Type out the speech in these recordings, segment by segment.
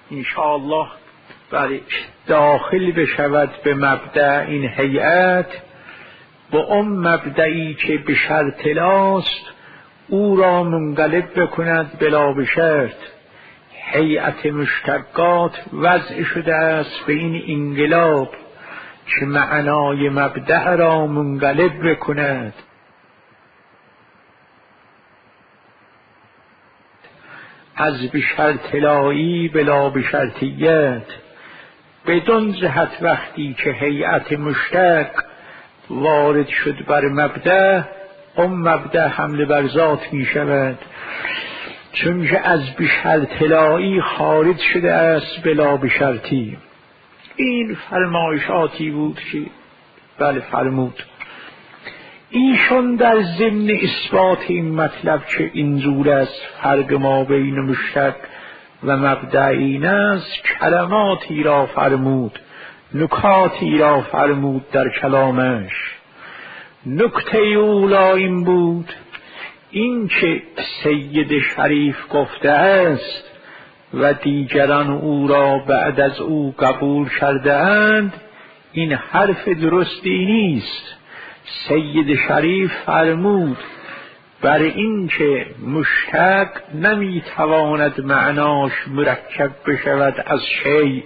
انشاءالله برای داخل بشود به مبدأ این هیئت، با اون مبدئی که به شرط لاست او را منقلب بکند بلا به شرط. هیئت مشتقات وضع شده است به این انقلاب که معنای مبدأ را منقلب بکند. از به شرط لایی بلا به شرطیت، بدون جهت وقتی که هیئت مشتق وارد شد بر مبدأ، اون مبدأ حمل بر ذات می شود، چون که از به شرط لایی خارج شده است بلا به شرطی. این فرمایشاتی بود که بله فرمود. ایشون در ضمن اثبات این مطلب که اینجور است فرق ما بین مشتق و مبدأ این است، کلماتی را فرمود، نکاتی را فرمود در کلامش. نکته اولا این بود، این که سید شریف گفته است و دیگران او را بعد از او قبول کرده اند، این حرف درستی نیست. سید شریف فرمود بر این که مشتق نمیتواند معناش مرکب بشود از شیء،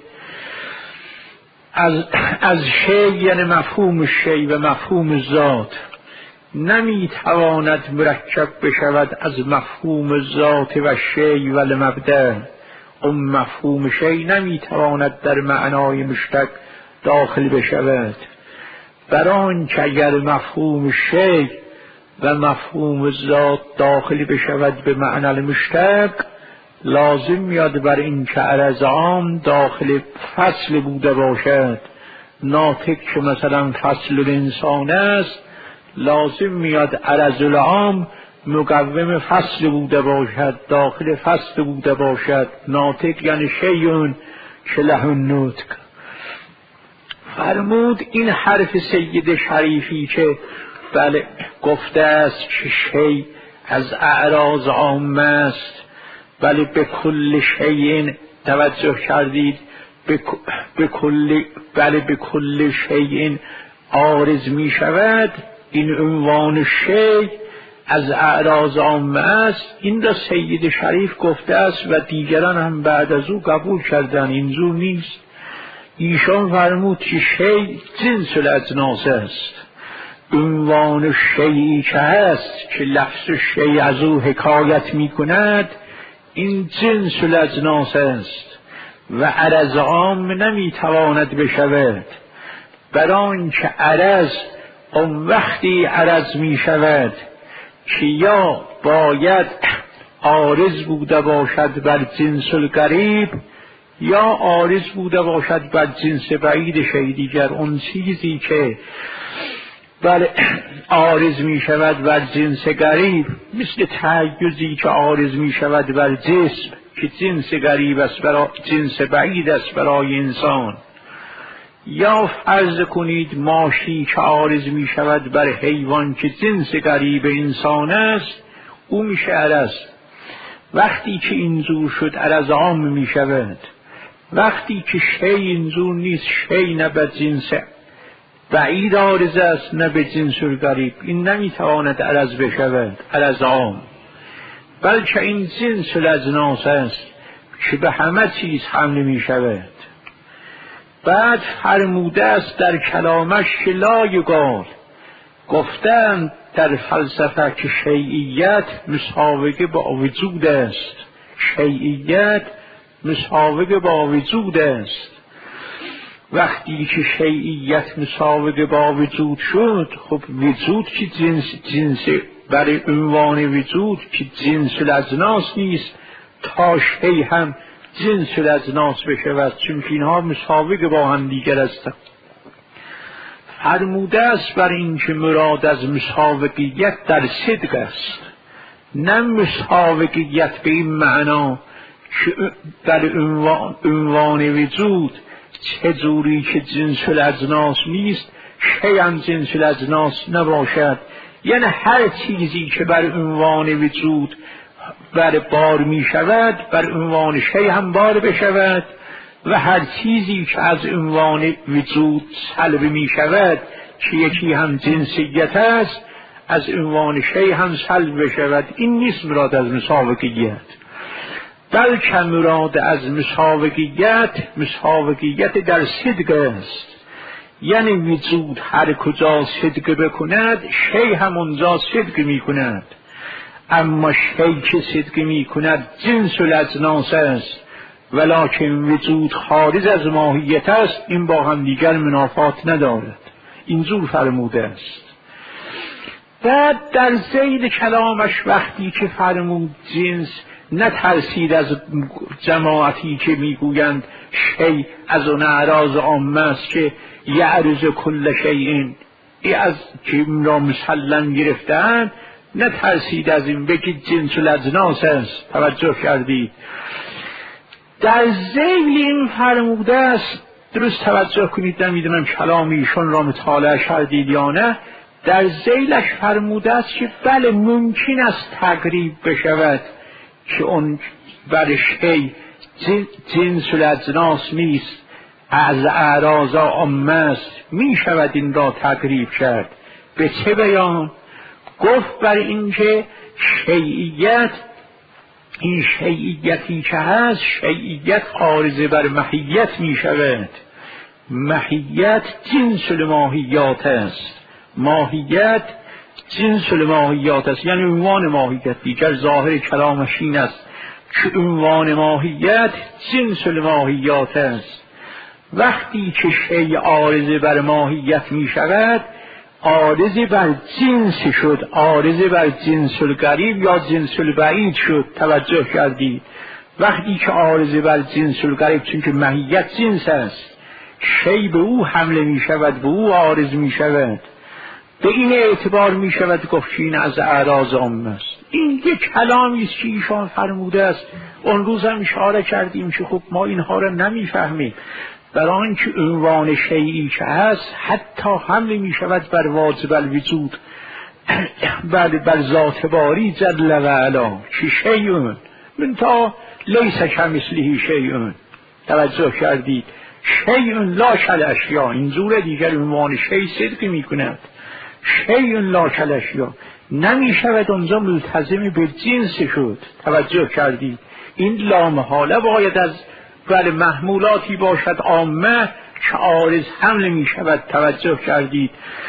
از شیء یعنی مفهوم شیء و مفهوم ذات، نمیتواند مرکب بشود از مفهوم ذات و شیء و المبدأ. اون مفهوم شیء نمیتواند در معنای مشتق داخل بشود، بران که اگر مفهوم شیء و مفهوم ذات داخل بشود به معنی مشتق، لازم میاد بر این که عرض عام داخل فصل بوده باشد. ناطق که مثلا فصل الانسان است، لازم میاد عرض العام مقوم فصل بوده باشد، داخل فصل بوده باشد. ناطق یعنی شیء که له النطق. فرمود این حرف سید شریفی که بله گفته است که شیء از اعراض عام است، بله به کل شیء توجه کردید، به کل شیء عارض می شود. این عنوان شیء از اعراض عام است، این را سید شریف گفته است و دیگران هم بعد از او قبول کردن. اینجور نیست. ایشان فرمود که شیء جنس الاجناس است. عنوان شیئی که هست که لفظ شیء از او حکایت می کند، این جنس الاجناس است و عرض عام نمی تواند بشود، بران که عرض اون وقتی عرض می شود که یا باید عارض بوده باشد بر جنس القریب، یا عارض بوده باشد بر جنس بعید شیء دیگر. اون چیزی که بله عارض می شود بر جنس قریب، مثل تحیزی که عارض می شود بر جسم که جنس قریب است، جنس بعید است برای انسان. یا فرض کنید ماشی که عارض می شود بر حیوان که جنس قریب انسان است، او میشه عرض. وقتی که اینجور شد عرض عام می شود. وقتی که شیء اینجور نیست، شیء نه به جنس بعید عارض است نه به جنس القریب، این نمیتواند عرض بشود عرض عام، بلکه این جنس الاجناس است که به همه چیز حمل می شود. بعد فرموده است در کلامش که لا یقال، گفتند در فلسفه که شیعیت مساوقه با وجود است. شیعیت مساوقه با وجود است. وقتی که شیعیت مساوقه با وجود شد، خب وجود که جنس برای عنوان وجود که جنس الاجناس نیست، تا شیء هم جنس الاجناس بشود، چون اینها مساوقه با هم دیگر هستند. فرموده است بر این که مراد از مساوقیت در صدق است، نه مساوقیت به این معنا که در عنوان وجود چجوری که جنس الاجناس نیست شیء هم جنس الاجناس نباشد. یعنی هر چیزی که بر عنوان وجود بر بار می شود بر عنوان شی هم بار بشود و هر چیزی که از عنوان وجود سلب می شود که یکی هم جنسیت است از عنوان شی هم سلب بشود. این نیست مراد از مساوگیت، بلکه مراد از مساوگیت در صدق است. یعنی وجود هر کجا صدق بکند شی هم اونجا صدق می کند، اما شی که صدق می کند جنس الاجناس است، ولکن وجود خارج از ماهیت است، این با هم دیگر منافات ندارد. اینجور فرموده است. بعد در ذیل کلامش وقتی که فرمود جنس، نترسید از جماعتی که میگویند شی از اون اعراض عامه است که یعرض کل شیء از که این را مسلم گرفتند، نترسید از این بگید جنس الاجناس است. توجه کردید در ذیل این فرموده است، درست توجه کنید، نمیدونم کلام ایشون را مطالعه کردید یا نه. در ذیلش فرموده است که بله ممکن است تقریب بشود که اون بر شی جنس الاجناس نیست، از اعراض عامه است، می شود این را تقریب کرد. به چه بیان؟ گفت بر اینکه شیعیت، این شیعیتی که هست، شیعیت عارضه بر ماهیت می شود. ماهیت جنس الماهیات است، ماهیت جنس الماهیات است، یعنی عنوان ماهیت. دیگر ظاهر کلامش این است که عنوان ماهیت جنس الماهیات است. وقتی که شیء عارضه بر ماهیت می شود، عارضه بر جنس شد، عارضه بر جنس القریب یا جنس البعید شد. توجه کردید؟ وقتی که عارضه بر جنس القریب، چون که ماهیت جنس است، شیء به او حمله می شود، به او عارض می شود، به این اعتبار می شود گفت این از اعراض عامه است. این یک کلامی است که ایشان فرموده است. اون روز هم اشاره کردیم که خب ما اینها را نمیفهمیم، برای آنکه عنوان شیئی که هست حتی حمله می شود بر واجب الوجود، بر ذات باری جل و علا، که شیئون من تا لیس کمثله شیئون. توجه کردید؟ شیئون لا کالاشیاء، اینجور دیگر عنوان شیء صدق می کند. شیئون لا کالاشیاء نمی شود اونجا ملتزم به جنس شد. توجه کردید؟ این لامحاله باید از محمولاتی باشد عامه که عارض حمله می شود. توجه کردید؟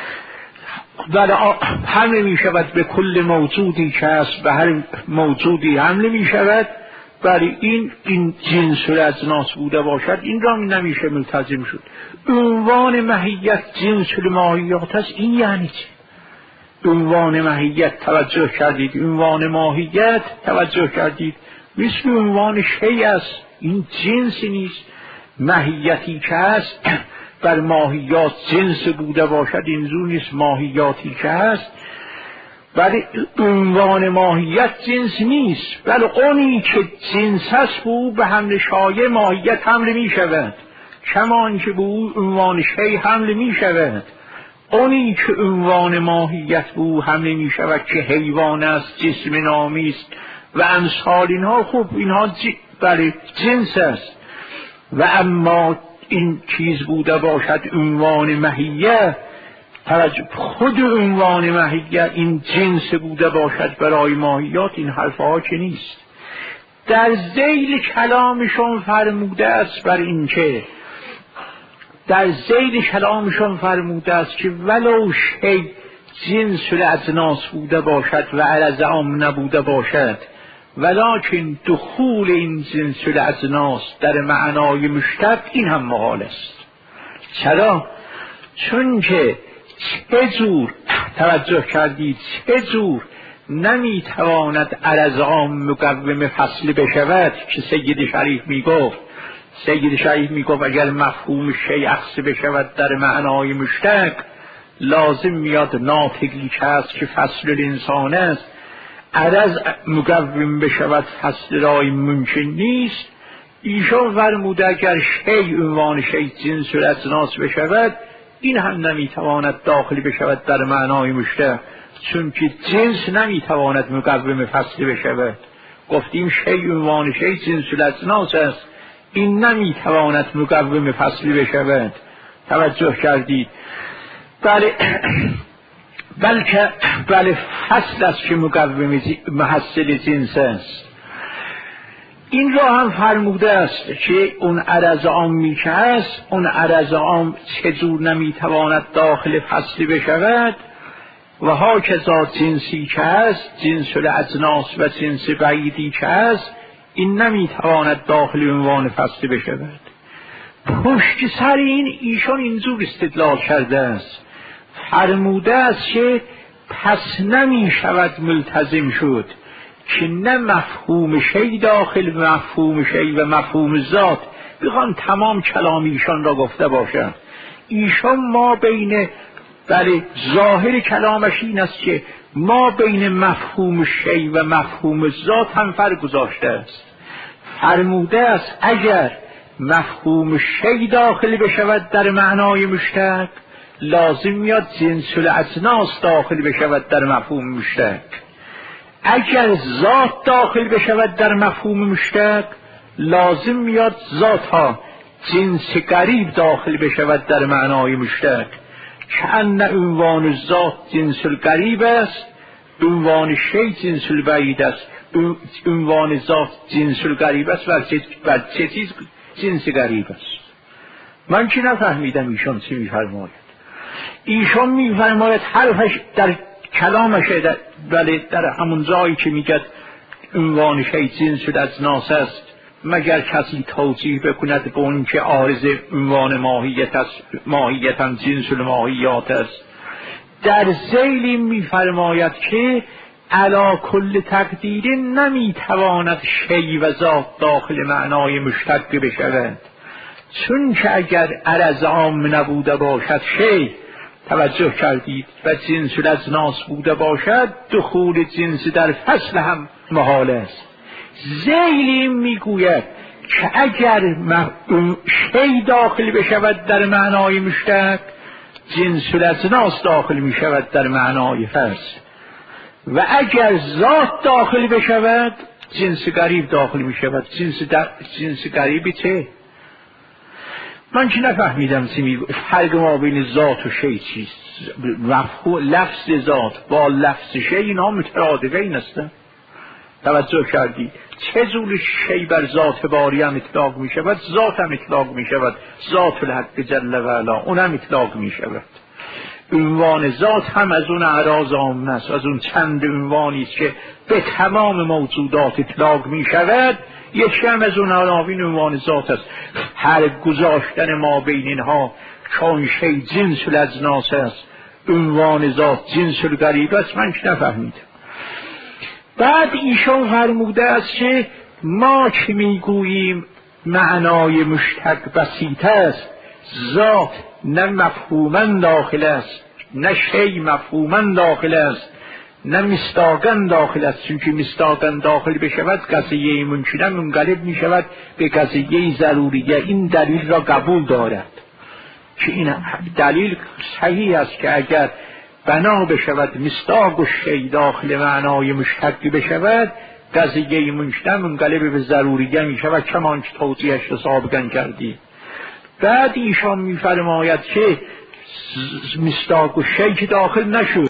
حمله می شود به کل موجودی که هست، به هر موجودی حمله می شود. برای این جنس الاجناس بوده باشد، این را نمیشه ملتزم شد. عنوان ماهیت جنس الماهیات است. این یعنی چه؟ عنوان ماهیت، توجه کردید؟ عنوان ماهیت، توجه کردید؟ مثل عنوان شیء است، این جنس نیست. ماهیتی که هست بر ماهیات جنس بوده باشد، اینجور نیست. ماهیاتی که هست برای عنوان ماهیت جنس نیست، ولی اونی که جنس هست به او به حمل شایع ماهیت حمله می شود، کمان که به او عنوان شیء حمله می شود. اونی که عنوان ماهیت به او حمله می شود که حیوان است، جسم نامی است و امثال اینها، خب اینها برای جنس است. و اما این چیز بوده باشد عنوان ماهیت، خود عنوان ماهیت این جنس بوده باشد برای ماهیات، این حرفها که نیست. در ذیل کلامشون فرموده است بر این که در ذیل کلامشون فرموده است که ولو شیء جنس الاجناس بوده باشد و عرض عام نبوده باشد، ولکن دخول این جنس الاجناس در معنای مشترک این هم محال است. چرا؟ چون که چه جور، توجه کردید، چه جور نمیتواند عرض عام مقوم فصل بشود که سید شریف میگفت. سید شریف میگفت اگر مفهوم شیء اخذ بشود در معنای مشترک، لازم میاد ناطقی که هست که فصل الانسان است، عرض مقوم بشود فصل را این ممکن نیست. ایشان فرموده اگر شیء عنوان شیء جنس الاجناس بشود، این هم نمیتواند داخل بشود در معنای مشترک، چون که جنس نمیتواند مقوم فصل بشود. گفتیم شیء عنوان شیء جنس الاجناس است، این نمیتواند مقوم فصلی بشود. توجه کردید؟ بله بلکه فصل است که مقوم محصل جنس است. این را هم فرموده است که اون عرض عامی که هست، اون عرض عام چجور نمیتواند داخل فصلی بشود و هاکذا جنسی که هست، جنس الاجناس و جنس بعیدی که هست، این نمیتواند داخل عنوان فصلی بشود. پشت سر این ایشان اینجور استدلال کرده است، فرموده است که پس نمی شود ملتزم شد که نه مفهوم شی داخل مفهوم شی و مفهوم ذات بخوان تمام کلام ایشان را گفته باشند. ایشان ما بین ظاهر کلامش این است که ما بین مفهوم شی و مفهوم ذات هم فرق گذاشته است. فرموده است اگر مفهوم شی داخل بشود در معنای مشترک، لازم میاد جنس الاجناس داخل بشود در مفهوم مشترک. اگر ذات داخل بشود در مفهوم مشترک، لازم میاد ذات ها جنس قریب داخل بشود در معنای مشترک. کأن عنوان ذات جنس القریب است، عنوان شی جنس البعید است. عنوان ذات جنس القریب است و چه چیز جنس قریب است. من که نفهمیدم ایشان چی میفرماید. ایشان میفرماید حرفش در کلامش در همون جایی که میگه عنوان شی جنس الاجناس است، مگر کسی توجیه بکند به اون که عارض عنوان ماهیت است، ماهیت هم جنس الماهیات است. در ذیل میفرماید که علی کل تقدیر نمیتواند شی و ذات داخل معنای مشترک بشود، چون که اگر عرض عام نبوده باشد شی، توجه کردید، و جنس الاجناس بوده باشد، دخول جنس در فصل هم محال است. ذیل میگوید که اگر شی داخل بشود در معنای مشترک، جنس الاجناس داخل می شود در معنای فصل، و اگر ذات داخل بشود جنس قریب داخل می شود. جنس قریبی چه؟ من که نفهمیدم فرق ما بین ذات و شی چیست. لفظ ذات با لفظ شی اینا مترادفین هستند. توجه کردی؟ چه جور شی بر ذات باری هم اطلاق می شود، ذات هم اطلاق می شود، ذات الحق جل و علا اون هم اطلاق می شود. عنوان ذات هم از اون اعراض عامه است، از اون چند عنوانی است که به تمام موجودات اطلاق می شود. یکی هم از اون عناوین عنوان ذات است. هر گذاشتن ما بین اینها، چون شی جنس الاجناس است، عنوان ذات جنس القریب است، من که نفهمیدم. بعد ایشان فرموده است که ما که میگوییم معنای مشترک بسیط است، ذات نه مفهوماً داخل است، نه شی مفهوماً داخل است، نه مصداقاً داخل است. چون که مصداقاً داخل بشود قضیه ممکنه منقلب می شود به قضیه ضروریه. این دلیل را قبول دارد که این دلیل صحیح است که اگر بنا بشود مصداق و شی داخل معنای مشترک بشود، قضیه ممکنه منقلب به ضروریه می شود، کمان که توضیحش رو سابقاً کردی. بعد ایشان می فرماید که مصداق و شی که داخل نشد،